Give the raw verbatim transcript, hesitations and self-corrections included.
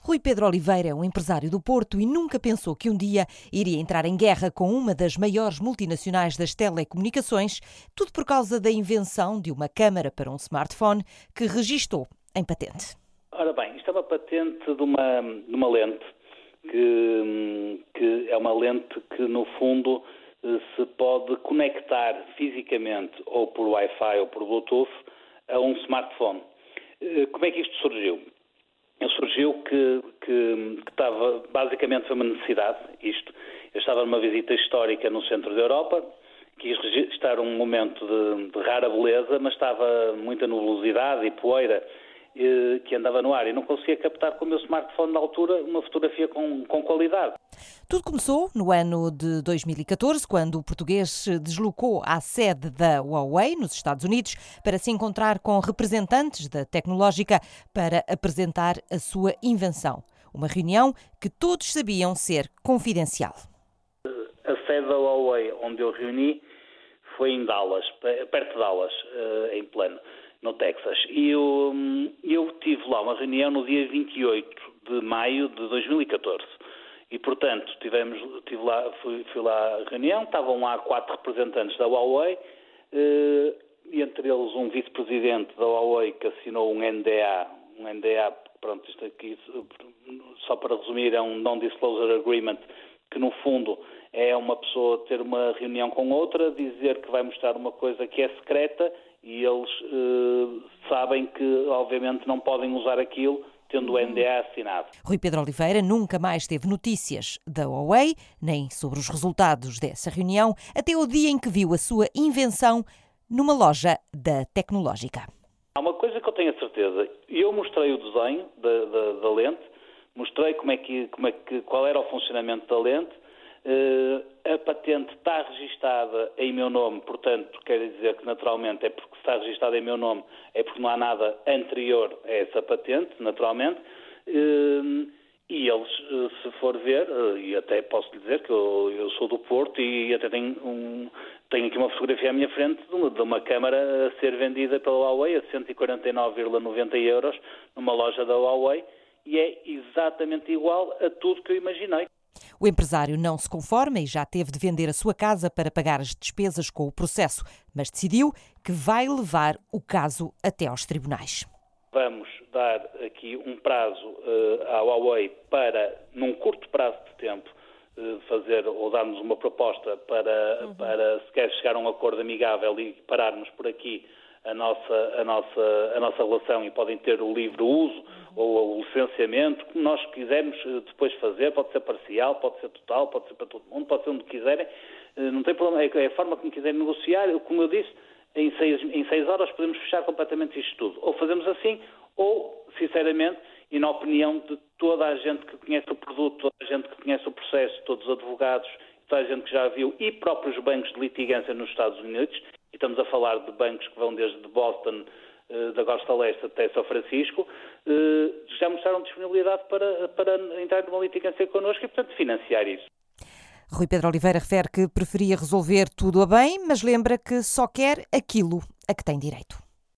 Rui Pedro Oliveira é um empresário do Porto e nunca pensou que um dia iria entrar em guerra com uma das maiores multinacionais das telecomunicações, tudo por causa da invenção de uma câmara para um smartphone que registou em patente. Ora bem, isto é uma patente de uma, de uma lente, que, que é uma lente que, no fundo, se pode conectar fisicamente, ou por Wi-Fi ou por Bluetooth, a um smartphone. Como é que isto surgiu? Surgiu que, que, que estava, basicamente foi uma necessidade, isto. Eu estava numa visita histórica no centro da Europa, quis registrar um momento de, de rara beleza, mas estava muita nubosidade e poeira eh, que andava no ar e não conseguia captar com o meu smartphone na altura uma fotografia com, com qualidade. Tudo começou no ano de dois mil e catorze, quando o português se deslocou à sede da Huawei, nos Estados Unidos, para se encontrar com representantes da tecnológica para apresentar a sua invenção. Uma reunião que todos sabiam ser confidencial. A sede da Huawei, onde eu reuni, foi em Dallas, perto de Dallas, em Plano, no Texas. E eu, eu tive lá uma reunião no dia vinte e oito de maio de dois mil e catorze. E, portanto, tivemos, tive lá, fui, fui lá à reunião, estavam lá quatro representantes da Huawei, eh, e entre eles um vice-presidente da Huawei que assinou um N D A, um N D A, pronto, isto aqui, só para resumir, é um Non-Disclosure Agreement, que no fundo é uma pessoa ter uma reunião com outra, dizer que vai mostrar uma coisa que é secreta e eles eh, sabem que, obviamente, não podem usar aquilo, tendo o N D A assinado. Rui Pedro Oliveira nunca mais teve notícias da Huawei, nem sobre os resultados dessa reunião, até o dia em que viu a sua invenção numa loja da tecnológica. Há uma coisa que eu tenho a certeza. Eu mostrei o desenho da, da, da lente, mostrei como é que, como é que, qual era o funcionamento da lente. Uh, a patente está registada em meu nome, portanto, quer dizer que naturalmente é porque está registada em meu nome, é porque não há nada anterior a essa patente, naturalmente, uh, e eles, uh, se for ver, uh, e até posso lhe dizer que eu, eu sou do Porto e até tenho, um, tenho aqui uma fotografia à minha frente de uma, de uma câmara a ser vendida pela Huawei a cento e quarenta e nove vírgula noventa euros numa loja da Huawei e é exatamente igual a tudo que eu imaginei. O empresário não se conforma e já teve de vender a sua casa para pagar as despesas com o processo, mas decidiu que vai levar o caso até aos tribunais. Vamos dar aqui um prazo uh, à Huawei para, num curto prazo de tempo, uh, fazer ou darmos uma proposta para, uhum. para se quer chegar a um acordo amigável e pararmos por aqui a nossa, a nossa, a nossa relação e podem ter o livre uso uhum. ou o licenciamento, como nós quisermos depois fazer, pode ser parcial, pode ser total, pode ser para todo mundo, pode ser onde quiserem, não tem problema, é a forma como quiserem negociar, como eu disse, em seis, em seis horas podemos fechar completamente isto tudo. Ou fazemos assim, ou, sinceramente, e na opinião de toda a gente que conhece o produto, toda a gente que conhece o processo, todos os advogados, toda a gente que já viu, e próprios bancos de litigância nos Estados Unidos, e estamos a falar de bancos que vão desde Boston, da Costa Leste até São Francisco, já mostraram disponibilidade para, para entrar numa litigância connosco e, portanto, financiar isso. Rui Pedro Oliveira refere que preferia resolver tudo a bem, mas lembra que só quer aquilo a que tem direito.